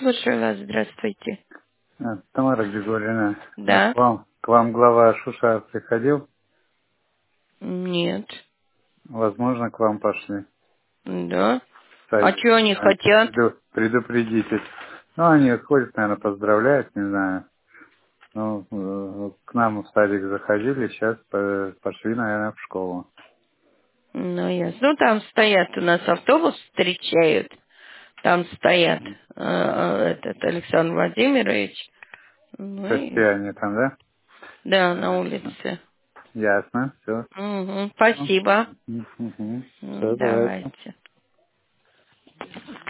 Слушаю вас, здравствуйте. Тамара Григорьевна, Да? к вам глава Шуша приходил? Нет. Возможно, к вам пошли. Да? А Совет, что они хотят? предупредите. Ну, они ходят, наверное, поздравляют, не знаю. Ну, к нам в садик заходили, сейчас пошли, наверное, в школу. Ну, ясно. Ну, там стоят у нас автобус, встречают. Там стоят этот Александр Владимирович. Ну То есть и все они там, да? да, на улице. Ясно, все. Угу, спасибо. Все, давайте. Давайте.